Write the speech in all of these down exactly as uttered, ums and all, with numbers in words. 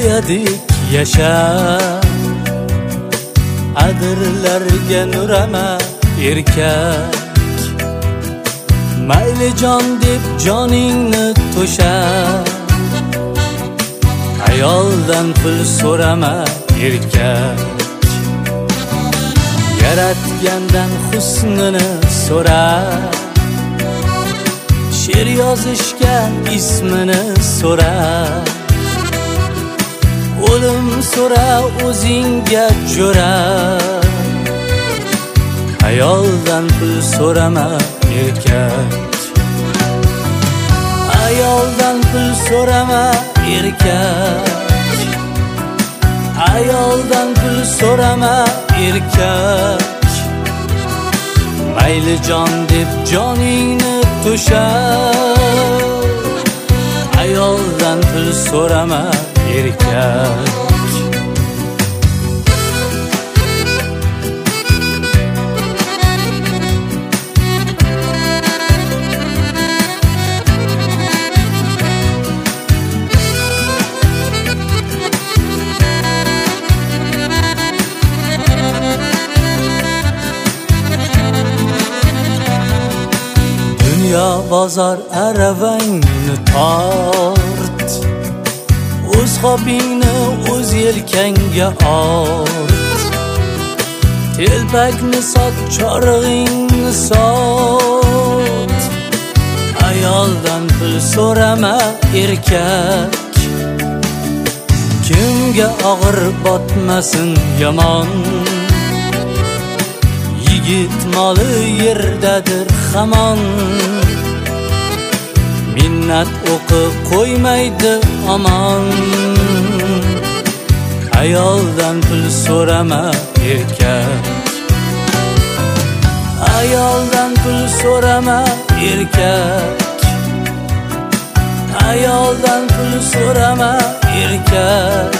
soyadik yasha, adirlarga nurama erkak. Mayli jon deb joningni to'sha, ayoldan pul so'rama erkak. Yaratgandan husnini so'ra, she'r yozishga ismini so'ra. O'lim so'ra o'zingga jo'ra, ayoldan pul so'rama erkak. Ayoldan pul so'rama erkak. Ayoldan pul so'rama erkak. Mayli jon deb joningni to'sha, ayoldan pul so'rama erkak. Dünya bozor aravangni tort, o'z hobingni o'z yelkangga ort. Telpakni sot, chorig'ingni sot, ayoldan pul so'rama erkak. Kimga og'ir botmasin yomon, yigit moli yerdadir hamon. Minnat o'qi qo'ymaydi omon, ayoldan pul so'rama erkak. Ayoldan pul so'rama erkak. Ayoldan pul so'rama erkak.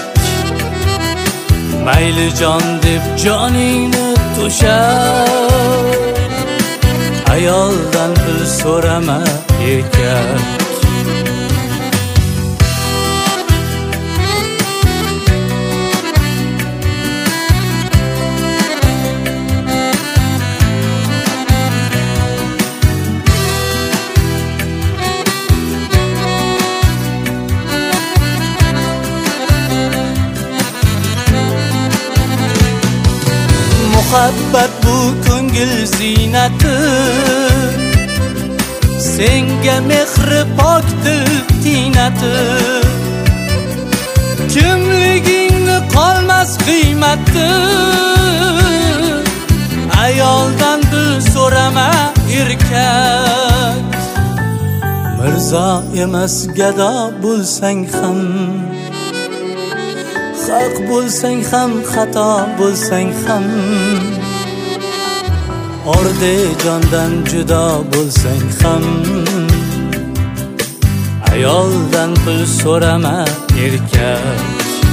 Mayli jon deb joningni to'sha, ayoldan pul so'rama erkak. Muhabbat bu ko'ngil ziynati, senga mehri pokdir tiynati. Kimligingni qolmas qiymati, ayoldan pul so'rama erkak. Mirzo emas gado bo'lsang ham, haq bo'lsang ham, xato bo'lsang ham, orde jondan judo bo'lsang ham, ayoldan pul so'rama erkak.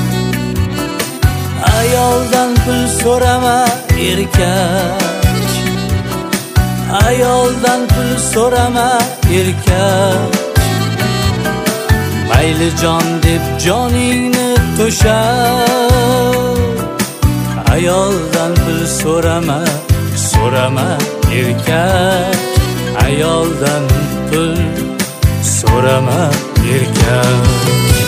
Ayoldan pul so'rama erkak. Ayoldan pul so'rama erkak. Mayli jon deb joningni to'sha, ayoldan pul so'rama so'rama erkak. Ayoldan pul so'rama erkak.